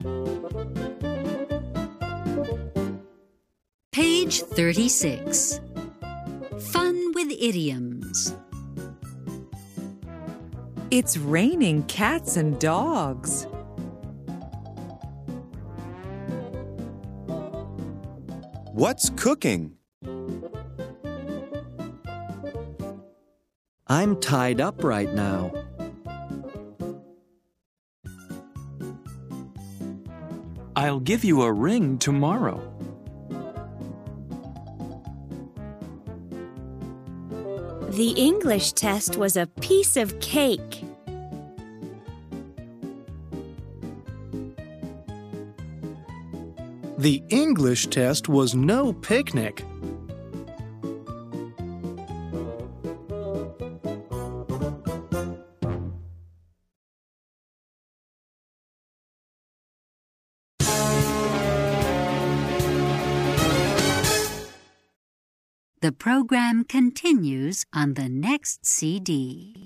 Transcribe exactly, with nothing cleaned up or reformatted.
Page thirty-six. Fun with idioms. It's raining cats and dogs. What's cooking? I'm tied up right now. I'll give you a ring tomorrow. The English test was a piece of cake. The English test was no picnic. The program continues on the next C D.